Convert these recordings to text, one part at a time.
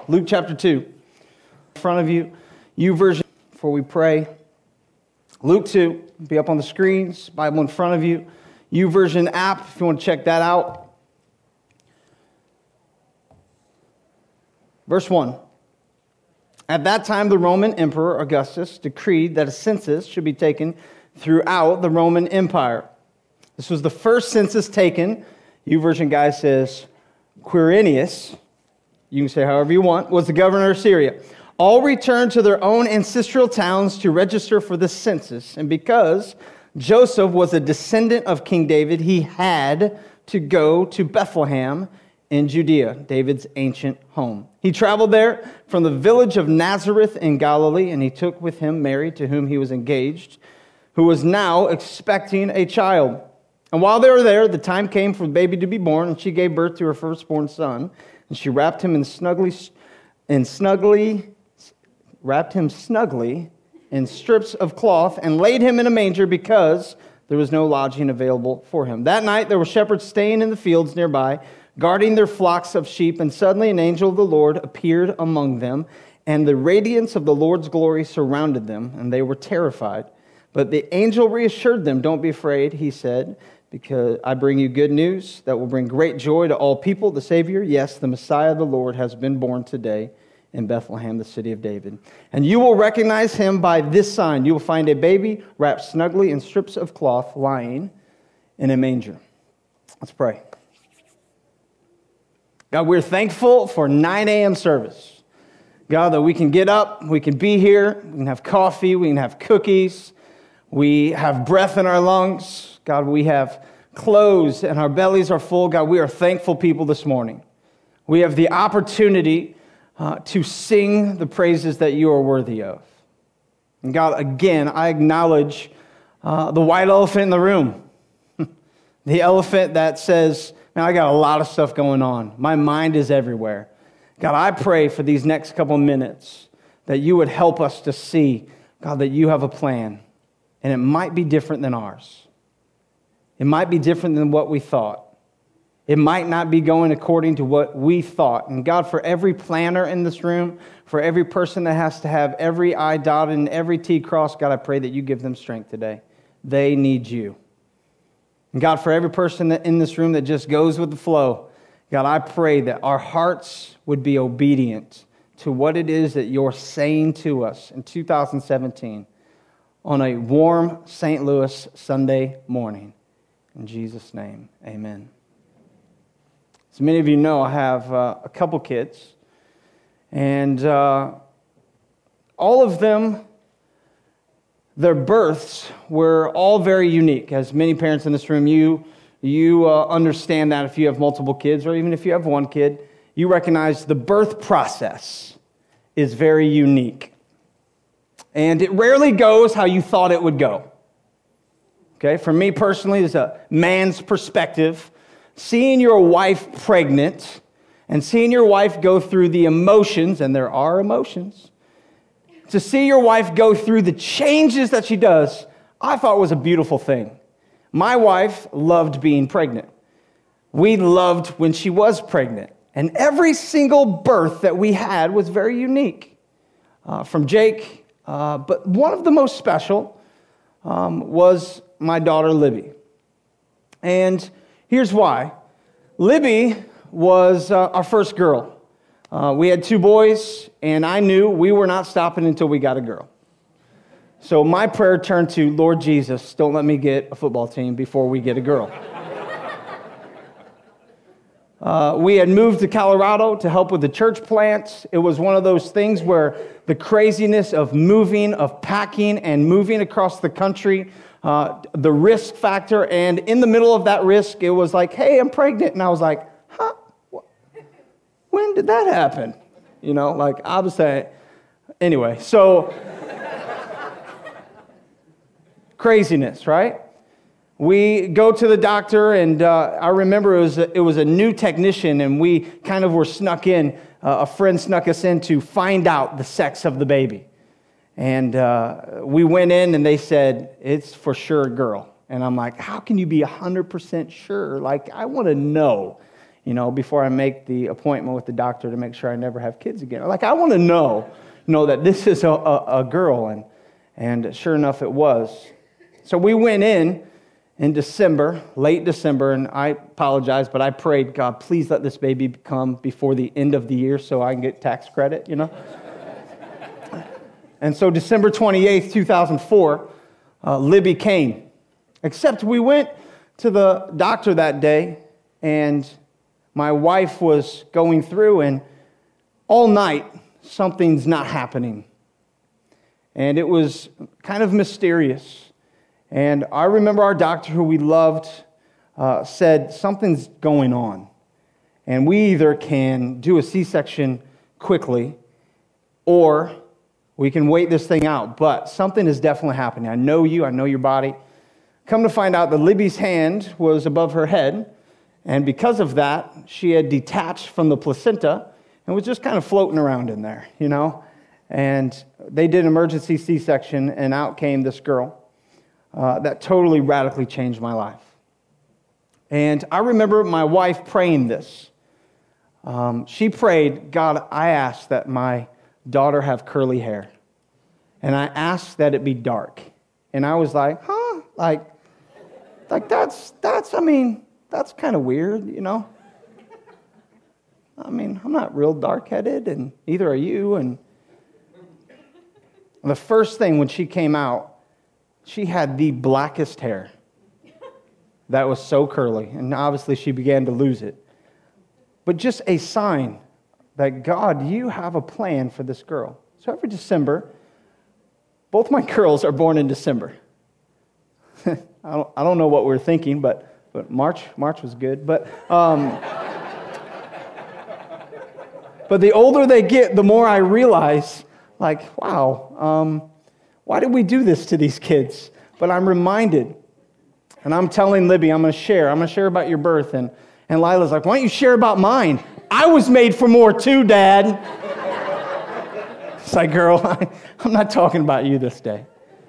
Luke chapter 2. In front of you, YouVersion, before we pray. Luke 2, be up on the screens, Bible in front of you. YouVersion app, if you want to check that out. Verse 1. At that time, the Roman Emperor Augustus decreed that a census should be taken throughout the Roman Empire. This was the first census taken. YouVersion guy says Quirinius, you can say however you want, was the governor of Syria. All returned to their own ancestral towns to register for the census. And because Joseph was a descendant of King David, he had to go to Bethlehem in Judea, David's ancient home. He traveled there from the village of Nazareth in Galilee, and he took with him Mary, to whom he was engaged, who was now expecting a child. And while they were there, the time came for the baby to be born, and she gave birth to her firstborn son, and she wrapped him snugly in strips of cloth and laid him in a manger because there was no lodging available for him. That night there were shepherds staying in the fields nearby, guarding their flocks of sheep, and suddenly an angel of the Lord appeared among them, and the radiance of the Lord's glory surrounded them, and they were terrified. But the angel reassured them. "Don't be afraid," he said, "because I bring you good news that will bring great joy to all people. The Savior, yes, the Messiah, the Lord, has been born today in Bethlehem, the city of David. And you will recognize him by this sign. You will find a baby wrapped snugly in strips of cloth lying in a manger." Let's pray. God, we're thankful for 9 a.m. service. God, that we can get up, we can be here, we can have coffee, we can have cookies, we have breath in our lungs. God, we have clothes and our bellies are full. God, we are thankful people this morning. We have the opportunity to sing the praises that you are worthy of. And God, again, I acknowledge the white elephant in the room. The elephant that says, "Man, I got a lot of stuff going on. My mind is everywhere." God, I pray for these next couple minutes that you would help us to see, God, that you have a plan. And it might be different than ours. It might be different than what we thought. It might not be going according to what we thought. And God, for every planner in this room, for every person that has to have every I dotted and every T crossed, God, I pray that you give them strength today. They need you. And God, for every person in this room that just goes with the flow, God, I pray that our hearts would be obedient to what it is that you're saying to us in 2017 on a warm St. Louis Sunday morning. In Jesus' name, amen. As many of you know, I have a couple kids, and all of them, their births were all very unique. As many parents in this room, you understand that if you have multiple kids, or even if you have one kid, you recognize the birth process is very unique. And it rarely goes how you thought it would go. Okay, for me personally, as a man's perspective, seeing your wife pregnant and seeing your wife go through the emotions, and there are emotions, to see your wife go through the changes that she does, I thought was a beautiful thing. My wife loved being pregnant. We loved when she was pregnant. And every single birth that we had was very unique. From Jake, but one of the most special was my daughter, Libby. And here's why. Libby was our first girl. We had 2 boys, and I knew we were not stopping until we got a girl. So my prayer turned to, "Lord Jesus, don't let me get a football team before we get a girl." We had moved to Colorado to help with the church plants. It was one of those things where the craziness of moving, of packing and moving across the country, the risk factor, and in the middle of that risk, it was like, "Hey, I'm pregnant." And I was like, "Huh? When did that happen?" You know, like I was saying, anyway, so craziness, right? We go to the doctor, and I remember it was a new technician, and we kind of were snuck in. A friend snuck us in to find out the sex of the baby. And we went in, and they said, "It's for sure a girl." And I'm like, "How can you be 100% sure? Like, I want to know." before I make the appointment with the doctor to make sure I never have kids again. Like, I want to know that this is a girl, and sure enough, it was. So we went in December, late December, and I apologize, but I prayed, God, please let this baby come before the end of the year so I can get tax credit, And so December 28th, 2004, Libby came. Except we went to the doctor that day, and my wife was going through, and all night, something's not happening. And it was kind of mysterious. And I remember our doctor, who we loved, said, something's going on. And we either can do a C-section quickly, or we can wait this thing out. But something is definitely happening. I know you. I know your body. Come to find out that Libby's hand was above her head. And because of that, she had detached from the placenta and was just kind of floating around in there, And they did an emergency C-section, and out came this girl. That totally radically changed my life. And I remember my wife praying this. She prayed, God, I ask that my daughter have curly hair. And I asked that it be dark. And I was like, Like that's kind of weird, I'm not real dark-headed, and neither are you. And the first thing when she came out, she had the blackest hair. That was so curly. And obviously she began to lose it. But just a sign that, God, you have a plan for this girl. So every December, both my girls are born in December. I don't know what we were thinking, but March was good. But the older they get, the more I realize, wow, why did we do this to these kids? But I'm reminded, and I'm telling Libby, I'm going to share about your birth. And Lila's like, why don't you share about mine? I was made for more too, Dad. It's like, girl, I'm not talking about you this day.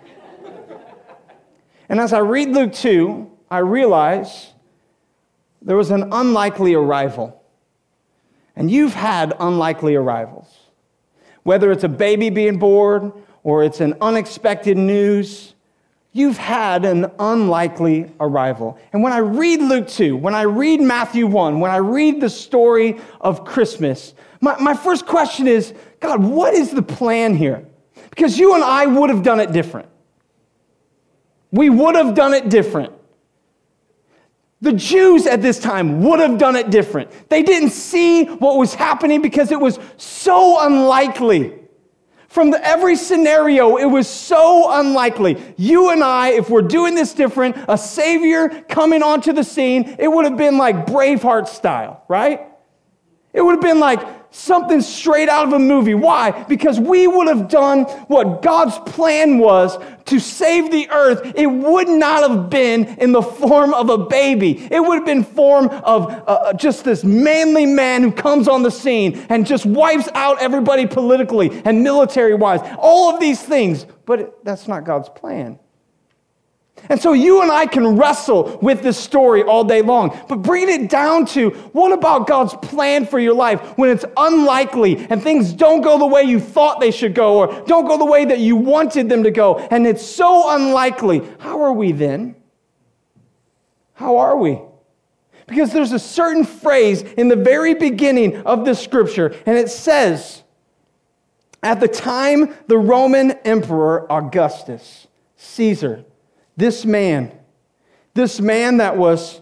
And as I read Luke 2, I realize there was an unlikely arrival. And you've had unlikely arrivals. Whether it's a baby being born or it's an unexpected news, you've had an unlikely arrival. And when I read Luke 2, when I read Matthew 1, when I read the story of Christmas, my first question is, God, what is the plan here? Because you and I would have done it different. We would have done it different. The Jews at this time would have done it different. They didn't see what was happening because it was so unlikely. From every scenario, it was so unlikely. You and I, if we're doing this different, a Savior coming onto the scene, it would have been like Braveheart style, right? It would have been like something straight out of a movie. Why? Because we would have done what God's plan was to save the earth. It would not have been in the form of a baby. It would have been form of just this manly man who comes on the scene and just wipes out everybody politically and military-wise. All of these things. But that's not God's plan. And so you and I can wrestle with this story all day long, but bring it down to, what about God's plan for your life when it's unlikely and things don't go the way you thought they should go, or don't go the way that you wanted them to go, and it's so unlikely? How are we then? How are we? Because there's a certain phrase in the very beginning of this scripture, and it says, at the time the Roman Emperor Augustus, Caesar, this man that was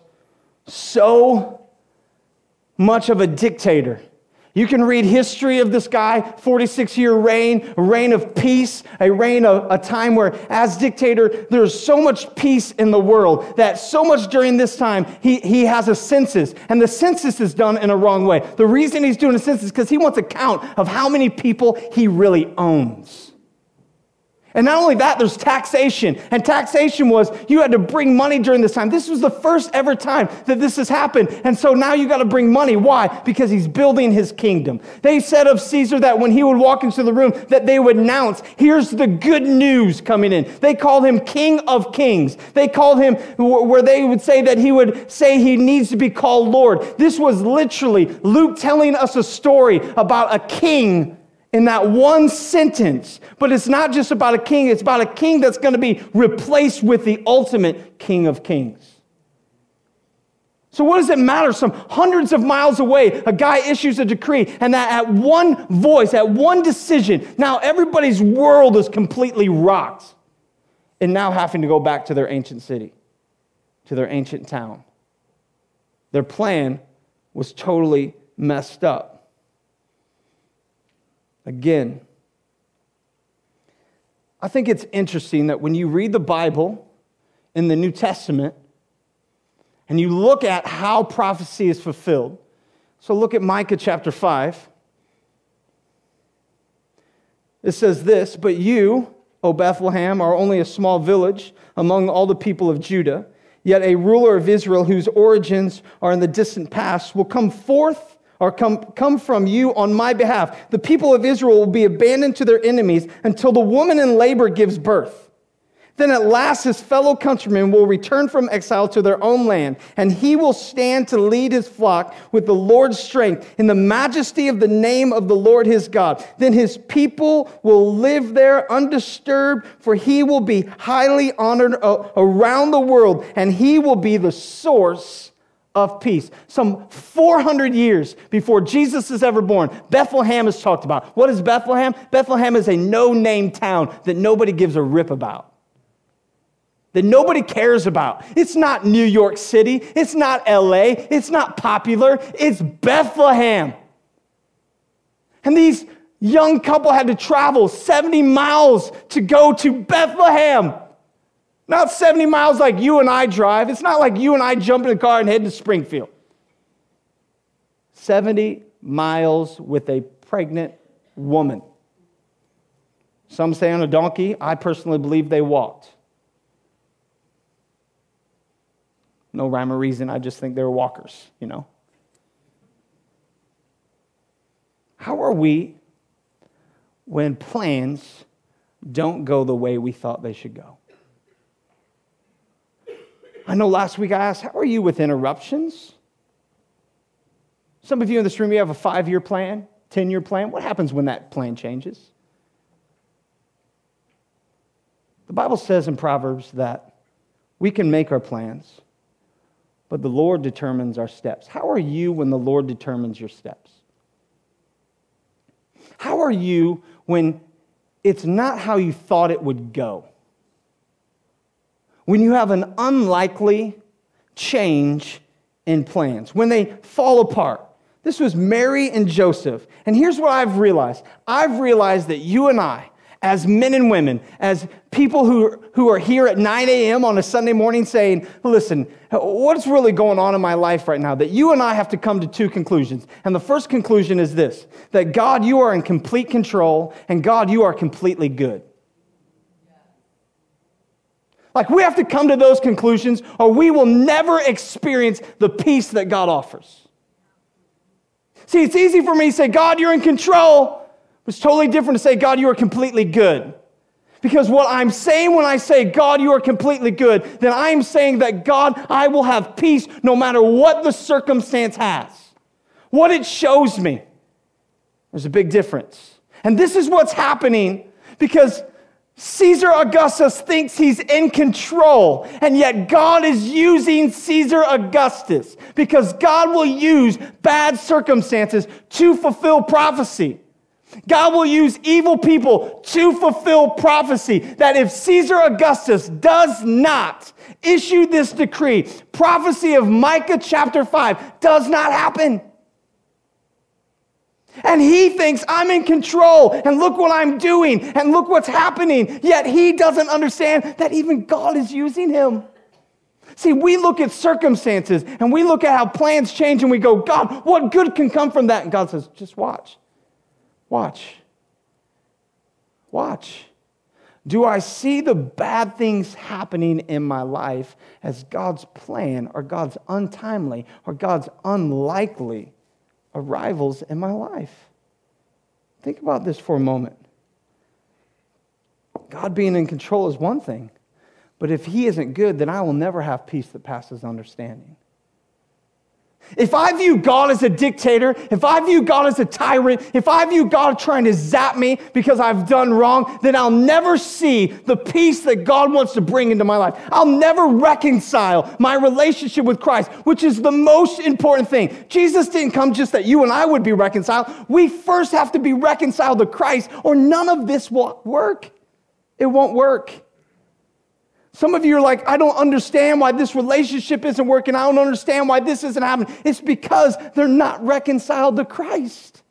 so much of a dictator. You can read history of this guy, 46-year reign, a reign of peace, a time where, as dictator, there's so much peace in the world that so much during this time, he has a census, and the census is done in a wrong way. The reason he's doing a census is because he wants a count of how many people he really owns. And not only that, there's taxation. And taxation was you had to bring money during this time. This was the first ever time that this has happened. And so now you got to bring money. Why? Because he's building his kingdom. They said of Caesar that when he would walk into the room, that they would announce, here's the good news coming in. They called him King of Kings. They called him, where they would say that he would say he needs to be called Lord. This was literally Luke telling us a story about a king in that one sentence. But it's not just about a king, it's about a king that's going to be replaced with the ultimate King of Kings. So what does it matter? Some hundreds of miles away, a guy issues a decree, and that at one voice, at one decision, now everybody's world is completely rocked. And now having to go back to their ancient city, to their ancient town. Their plan was totally messed up. Again, I think it's interesting that when you read the Bible in the New Testament and you look at how prophecy is fulfilled. So look at Micah chapter 5. It says this, "But you, O Bethlehem, are only a small village among all the people of Judah. Yet a ruler of Israel whose origins are in the distant past will come forth or come from you on my behalf. The people of Israel will be abandoned to their enemies until the woman in labor gives birth. Then at last his fellow countrymen will return from exile to their own land, and he will stand to lead his flock with the Lord's strength in the majesty of the name of the Lord his God. Then his people will live there undisturbed, for he will be highly honored around the world, and he will be the source of peace." Some 400 years before Jesus is ever born, Bethlehem is talked about. What is Bethlehem? Bethlehem is a no-name town that nobody gives a rip about, that nobody cares about. It's not New York City. It's not LA. It's not popular. It's Bethlehem. And these young couple had to travel 70 miles to go to Bethlehem. Not 70 miles like you and I drive. It's not like you and I jump in the car and head to Springfield. 70 miles with a pregnant woman. Some say on a donkey. I personally believe they walked. No rhyme or reason. I just think they were walkers, you know. How are we when plans don't go the way we thought they should go? I know last week I asked, how are you with interruptions? Some of you in this room, you have a 5-year plan, 10-year plan. What happens when that plan changes? The Bible says in Proverbs that we can make our plans, but the Lord determines our steps. How are you when the Lord determines your steps? How are you when it's not how you thought it would go? When you have an unlikely change in plans, when they fall apart. This was Mary and Joseph. And here's what I've realized. I've realized that you and I, as men and women, as people who are here at 9 a.m. on a Sunday morning saying, listen, what's really going on in my life right now? That you and I have to come to 2 conclusions. And the first conclusion is this, that God, you are in complete control, and God, you are completely good. Like, we have to come to those conclusions, or we will never experience the peace that God offers. See, it's easy for me to say, God, you're in control. It's totally different to say, God, you are completely good. Because what I'm saying when I say, God, you are completely good, then I'm saying that, God, I will have peace no matter what the circumstance has. What it shows me. There's a big difference. And this is what's happening because Caesar Augustus thinks he's in control, and yet God is using Caesar Augustus because God will use bad circumstances to fulfill prophecy. God will use evil people to fulfill prophecy, that if Caesar Augustus does not issue this decree, prophecy of Micah chapter 5 does not happen. And he thinks, I'm in control, and look what I'm doing, and look what's happening. Yet he doesn't understand that even God is using him. See, we look at circumstances, and we look at how plans change, and we go, God, what good can come from that? And God says, just watch. Watch. Watch. Do I see the bad things happening in my life as God's plan or God's untimely or God's unlikely arrivals in my life? Think about this for a moment. God being in control is one thing, but if He isn't good, then I will never have peace that passes understanding. If I view God as a dictator, if I view God as a tyrant, if I view God trying to zap me because I've done wrong, then I'll never see the peace that God wants to bring into my life. I'll never reconcile my relationship with Christ, which is the most important thing. Jesus didn't come just that you and I would be reconciled. We first have to be reconciled to Christ, or none of this will work. It won't work. Some of you are like, I don't understand why this relationship isn't working. I don't understand why this isn't happening. It's because they're not reconciled to Christ.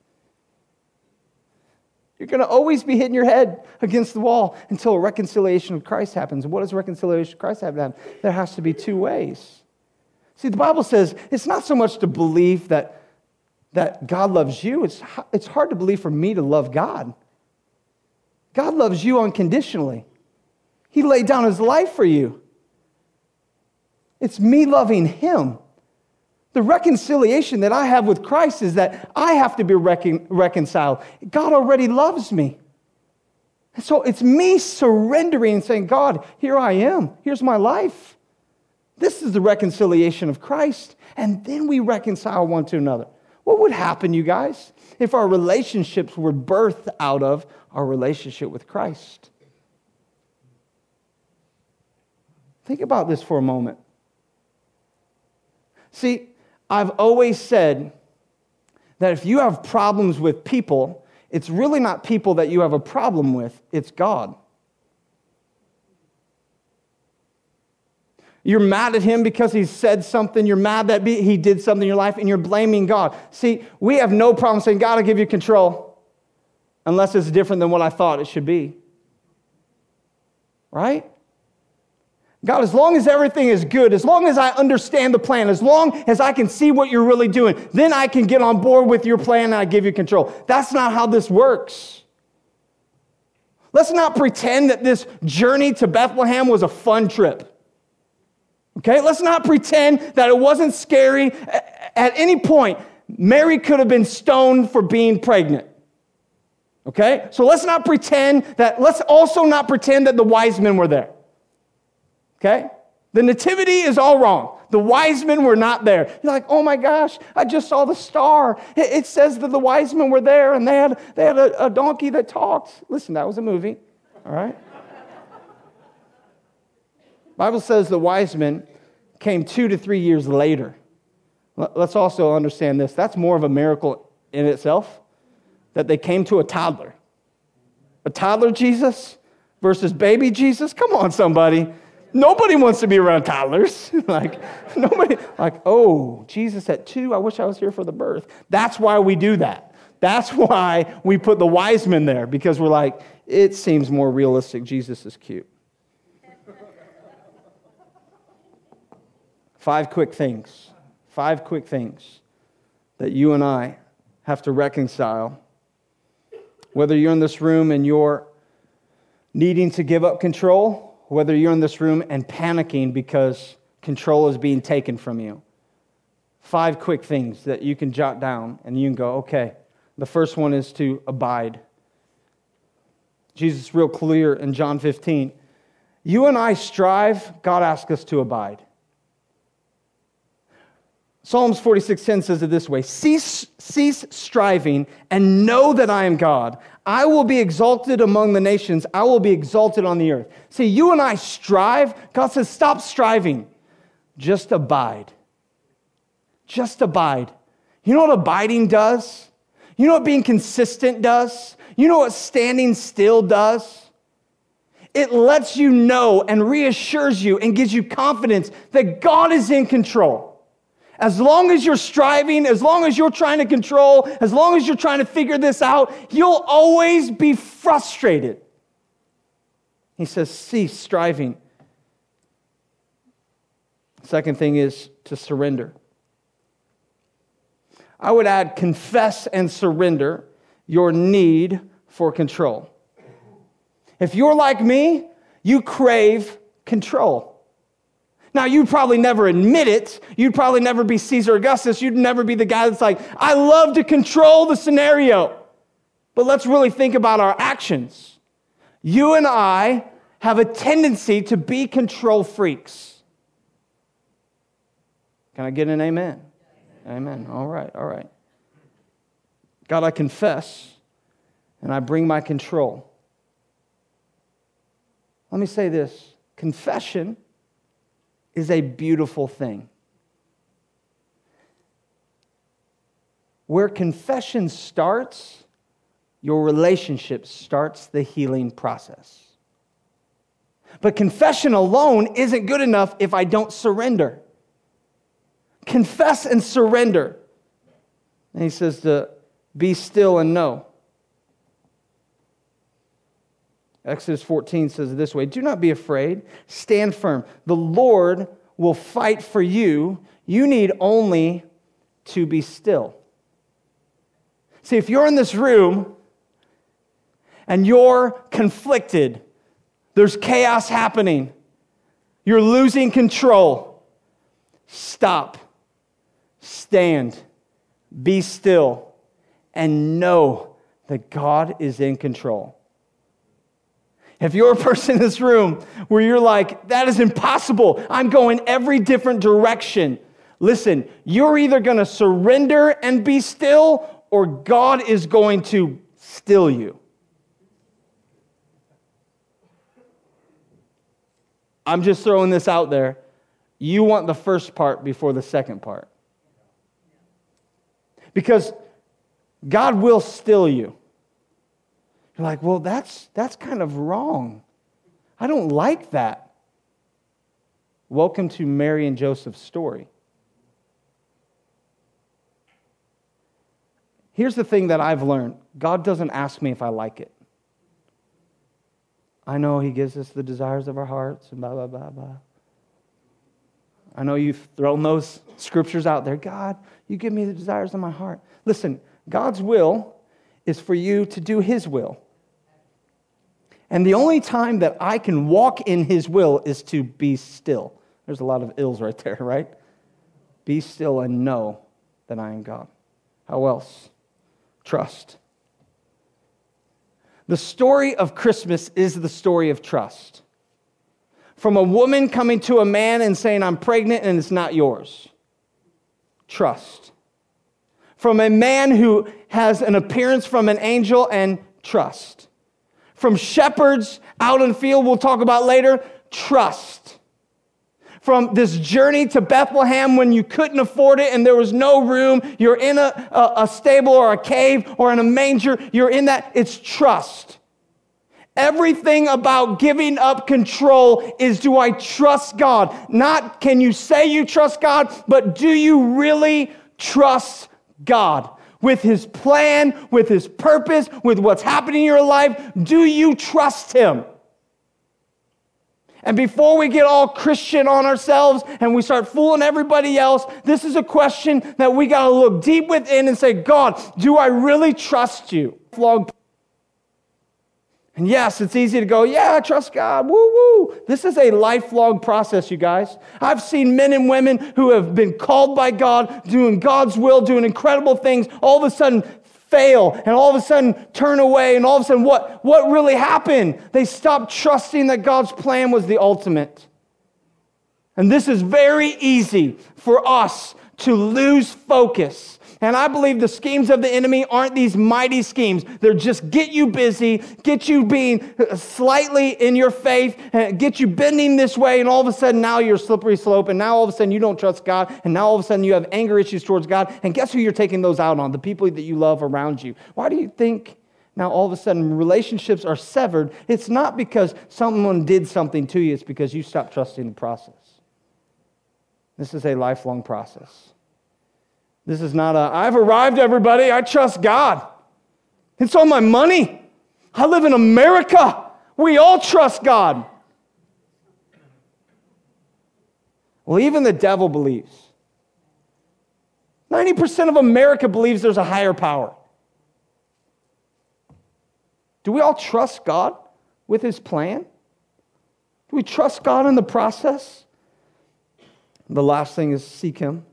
You're going to always be hitting your head against the wall until a reconciliation with Christ happens. And what does reconciliation with Christ have to happen? There has to be two ways. See, the Bible says it's not so much to believe that God loves you. It's hard to believe for me to love God. God loves you unconditionally. He laid down His life for you. It's me loving Him. The reconciliation that I have with Christ is that I have to be reconciled. God already loves me. And so it's me surrendering and saying, God, here I am. Here's my life. This is the reconciliation of Christ. And then we reconcile one to another. What would happen, you guys, if our relationships were birthed out of our relationship with Christ? Think about this for a moment. See, I've always said that if you have problems with people, it's really not people that you have a problem with, it's God. You're mad at Him because He said something. You're mad that He did something in your life, and you're blaming God. See, we have no problem saying, God, I'll give you control, unless it's different than what I thought it should be. Right? God, as long as everything is good, as long as I understand the plan, as long as I can see what you're really doing, then I can get on board with your plan and I give you control. That's not how this works. Let's not pretend that this journey to Bethlehem was a fun trip. Okay? Let's not pretend that it wasn't scary. At any point, Mary could have been stoned for being pregnant. Okay? So let's also not pretend that the wise men were there. Okay? The nativity is all wrong. The wise men were not there. You're like, oh my gosh, I just saw the star. It says that the wise men were there and they had a donkey that talked. Listen, that was a movie. All right? Bible says the wise men came 2 to 3 years later. Let's also understand this. That's more of a miracle in itself, that they came to a toddler. A toddler Jesus versus baby Jesus? Come on, somebody. Nobody wants to be around toddlers. Oh, Jesus at 2, I wish I was here for the birth. That's why we do that. That's why we put the wise men there, because we're like, it seems more realistic. Jesus is cute. 5 quick things that you and I have to reconcile. Whether you're in this room and you're needing to give up control, whether you're in this room and panicking because control is being taken from you. 5 quick things that you can jot down and you can go, okay. The first one is to abide. Jesus is real clear in John 15. You and I strive, God asks us to abide. Psalms 46:10 says it this way, cease striving and know that I am God. I will be exalted among the nations. I will be exalted on the earth. See, you and I strive. God says, stop striving. Just abide. Just abide. You know what abiding does? You know what being consistent does? You know what standing still does? It lets you know and reassures you and gives you confidence that God is in control. As long as you're striving, as long as you're trying to control, as long as you're trying to figure this out, you'll always be frustrated. He says, cease striving. Second thing is to surrender. I would add confess and surrender your need for control. If you're like me, you crave control. Now, you'd probably never admit it. You'd probably never be Caesar Augustus. You'd never be the guy that's like, I love to control the scenario. But let's really think about our actions. You and I have a tendency to be control freaks. Can I get an amen? Amen. All right. God, I confess, and I bring my control. Let me say this. Confession is a beautiful thing. Where confession starts, your relationship starts the healing process. But confession alone isn't good enough if I don't surrender. Confess and surrender. And he says to be still and know. Exodus 14 says it this way, do not be afraid, stand firm. The Lord will fight for you. You need only to be still. See, if you're in this room and you're conflicted, there's chaos happening, you're losing control, stop, stand, be still, and know that God is in control. If you're a person in this room where you're like, that is impossible, I'm going every different direction, listen, you're either going to surrender and be still, or God is going to still you. I'm just throwing this out there. You want the first part before the second part. Because God will still you. You're like, well, that's kind of wrong. I don't like that. Welcome to Mary and Joseph's story. Here's the thing that I've learned. God doesn't ask me if I like it. I know He gives us the desires of our hearts and blah, blah, blah, blah. I know you've thrown those scriptures out there. God, you give me the desires of my heart. Listen, God's will is for you to do His will. And the only time that I can walk in His will is to be still. There's a lot of ills right there, right? Be still and know that I am God. How else? Trust. The story of Christmas is the story of trust. From a woman coming to a man and saying, I'm pregnant and it's not yours. Trust. From a man who has an appearance from an angel, and trust. From shepherds out in the field, we'll talk about later, trust. From this journey to Bethlehem when you couldn't afford it and there was no room, you're in a stable or a cave or in a manger, you're in that, it's trust. Everything about giving up control is, do I trust God? Not can you say you trust God, but do you really trust God? With His plan, with His purpose, with what's happening in your life, do you trust Him? And before we get all Christian on ourselves and we start fooling everybody else, this is a question that we got to look deep within and say, God, do I really trust you? And yes, it's easy to go, yeah, I trust God, woo-woo. This is a lifelong process, you guys. I've seen men and women who have been called by God, doing God's will, doing incredible things, all of a sudden fail, and all of a sudden turn away, and all of a sudden, what really happened? They stopped trusting that God's plan was the ultimate. And this is very easy for us to lose focus. And I believe the schemes of the enemy aren't these mighty schemes. They're just get you busy, get you being slightly in your faith, get you bending this way, and all of a sudden now you're slippery slope, and now all of a sudden you don't trust God, and now all of a sudden you have anger issues towards God, and guess who you're taking those out on? The people that you love around you. Why do you think now all of a sudden relationships are severed? It's not because someone did something to you, it's because you stopped trusting the process. This is a lifelong process. This is not I've arrived, everybody. I trust God. It's all my money. I live in America. We all trust God. Well, even the devil believes. 90% of America believes there's a higher power. Do we all trust God? with his plan? Do we trust God in the process? The last thing is seek him.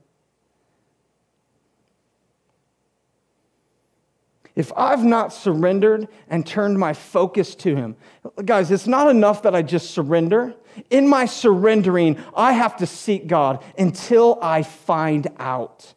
If I've not surrendered and turned my focus to him, guys, it's not enough that I just surrender. In my surrendering, I have to seek God until I find out.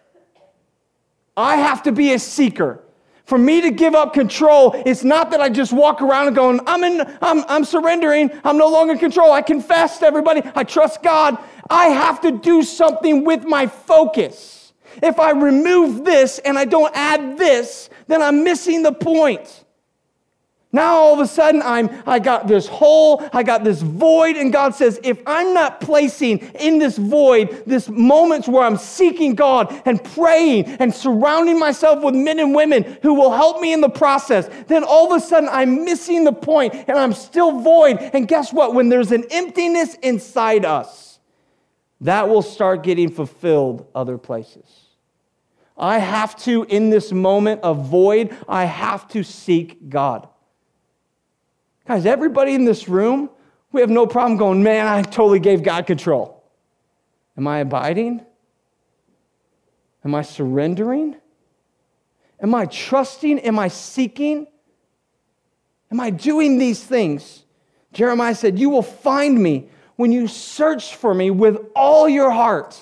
I have to be a seeker. For me to give up control, it's not that I just walk around and going, I'm surrendering. I'm no longer in control. I confess to everybody. I trust God. I have to do something with my focus. If I remove this and I don't add this, then I'm missing the point. Now all of a sudden I got this hole, I got this void, and God says, if I'm not placing in this void this moments where I'm seeking God and praying and surrounding myself with men and women who will help me in the process, then all of a sudden I'm missing the point and I'm still void. And guess what? When there's an emptiness inside us, that will start getting fulfilled other places. I have to, in this moment of void, I have to seek God. Guys, everybody in this room, we have no problem going, man, I totally gave God control. Am I abiding? Am I surrendering? Am I trusting? Am I seeking? Am I doing these things? Jeremiah said, you will find me when you search for me with all your heart.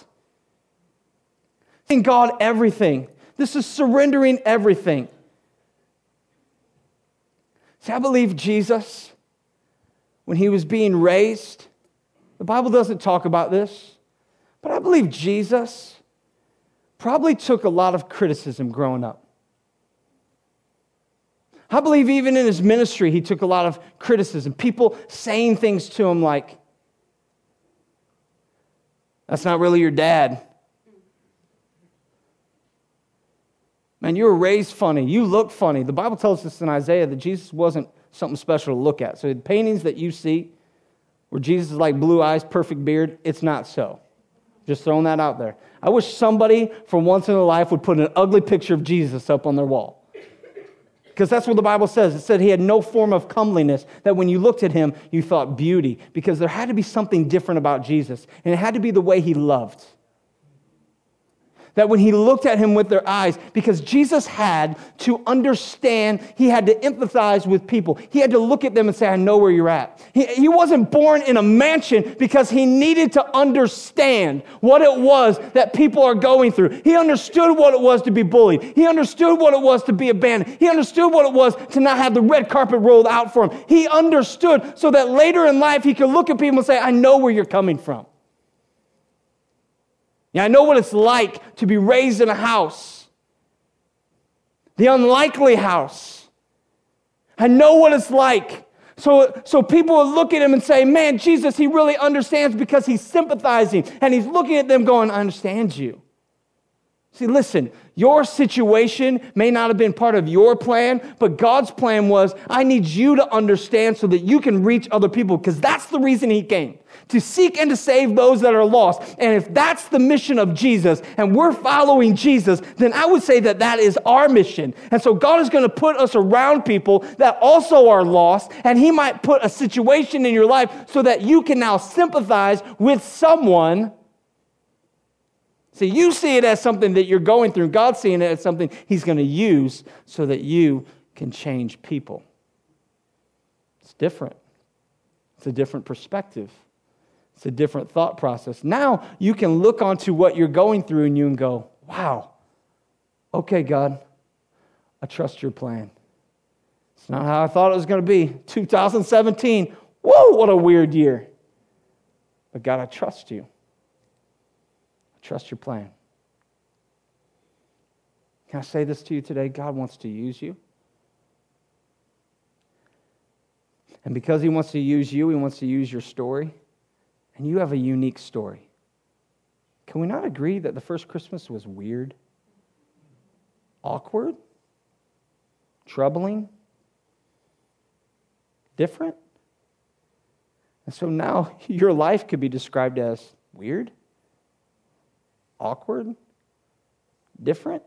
In God, everything. This is surrendering everything. See, I believe Jesus, when he was being raised, the Bible doesn't talk about this, but I believe Jesus probably took a lot of criticism growing up. I believe even in his ministry, he took a lot of criticism. People saying things to him like, that's not really your dad. Man, you were raised funny. You look funny. The Bible tells us in Isaiah that Jesus wasn't something special to look at. So the paintings that you see where Jesus is like blue eyes, perfect beard, it's not so. Just throwing that out there. I wish somebody for once in their life would put an ugly picture of Jesus up on their wall. Because that's what the Bible says. It said he had no form of comeliness, that when you looked at him, you thought beauty. Because there had to be something different about Jesus. And it had to be the way he loved. That when he looked at him with their eyes, because Jesus had to understand, he had to empathize with people. He had to look at them and say, I know where you're at. He wasn't born in a mansion because he needed to understand what it was that people are going through. He understood what it was to be bullied. He understood what it was to be abandoned. He understood what it was to not have the red carpet rolled out for him. He understood so that later in life he could look at people and say, I know where you're coming from. Yeah, I know what it's like to be raised in a house, the unlikely house. I know what it's like. So people will look at him and say, man, Jesus, he really understands because he's sympathizing. And he's looking at them going, I understand you. See, listen, your situation may not have been part of your plan, but God's plan was, I need you to understand so that you can reach other people, because that's the reason he came, to seek and to save those that are lost. And if that's the mission of Jesus, and we're following Jesus, then I would say that that is our mission. And so God is going to put us around people that also are lost, and he might put a situation in your life so that you can now sympathize with someone. See, you see it as something that you're going through. God's seeing it as something he's going to use so that you can change people. It's different. It's a different perspective. It's a different thought process. Now you can look onto what you're going through and you can go, wow, okay, God, I trust your plan. It's not how I thought it was going to be. 2017, whoa, what a weird year. But God, I trust you. Trust your plan. Can I say this to you today? God wants to use you. And because he wants to use you, he wants to use your story. And you have a unique story. Can we not agree that the first Christmas was weird? Awkward? Troubling? Different? And so now your life could be described as weird? Awkward, different,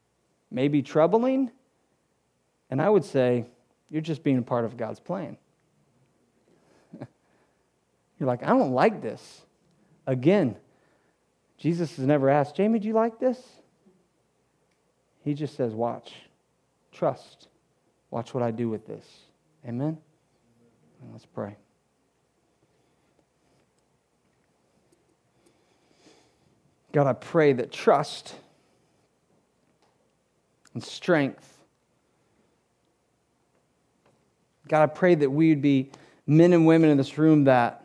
maybe troubling. And I would say, you're just being a part of God's plan. You're like, I don't like this. Again, Jesus has never asked, Jamie, do you like this? He just says, watch, trust, watch what I do with this. Amen? And let's pray. God, I pray that trust and strength, God, I pray that we would be men and women in this room that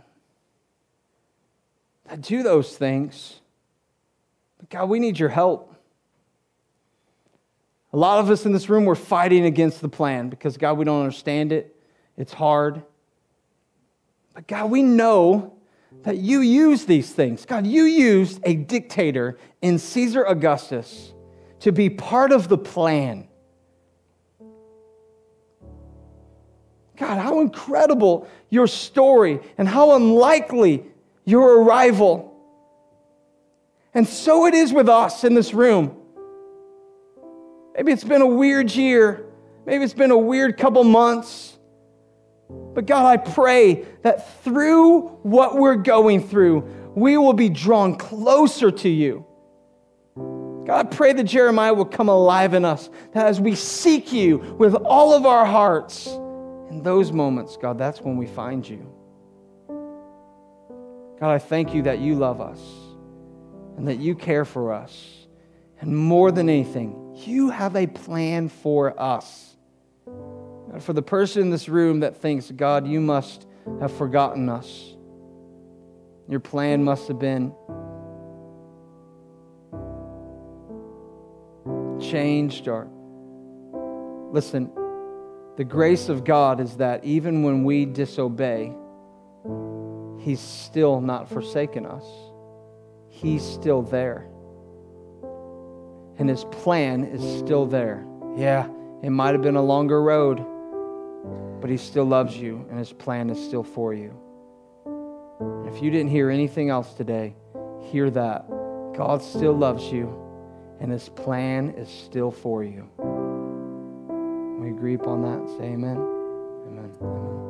do those things. But God, we need your help. A lot of us in this room, we're fighting against the plan because, God, we don't understand it. It's hard. But God, we know that you use these things. God, you used a dictator in Caesar Augustus to be part of the plan. God, how incredible your story and how unlikely your arrival. And so it is with us in this room. Maybe it's been a weird year. Maybe it's been a weird couple months. But God, I pray that through what we're going through, we will be drawn closer to you. God, I pray that Jeremiah will come alive in us, that as we seek you with all of our hearts, in those moments, God, that's when we find you. God, I thank you that you love us and that you care for us. And more than anything, you have a plan for us. God, for the person in this room that thinks, God, you must have forgotten us. Your plan must have been changed or... Listen, the grace of God is that even when we disobey, He's still not forsaken us. He's still there. And His plan is still there. Yeah, it might have been a longer road, but He still loves you, and His plan is still for you. And if you didn't hear anything else today, hear that. God still loves you, and His plan is still for you. We agree upon that. Say amen. Amen. Amen.